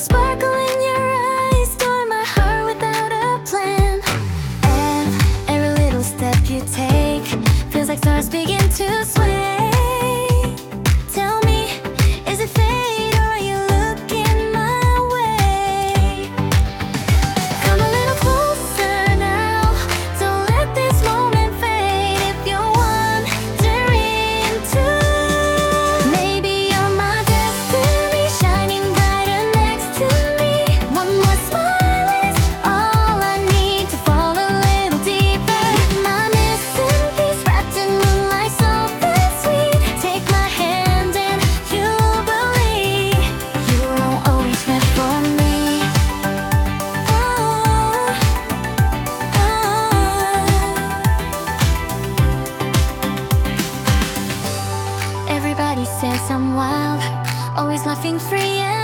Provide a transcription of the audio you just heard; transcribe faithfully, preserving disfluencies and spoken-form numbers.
sparkle in your eyes, storm my heart without a plan. And every little step you take feels like stars begin to sway. Tell me, is it fate or are you looking my way? Come a little closer now, don't let this moment fade. If you're wondering too, maybe you're my destiny, shining brighter next to me. One more smile is all I need to fall a little deeper. My missing piece wrapped in moonlight, something sweet. Take my hand and you'll believe you were always meant for me. Oh, oh. Everybody says I'm wild, always laughing free and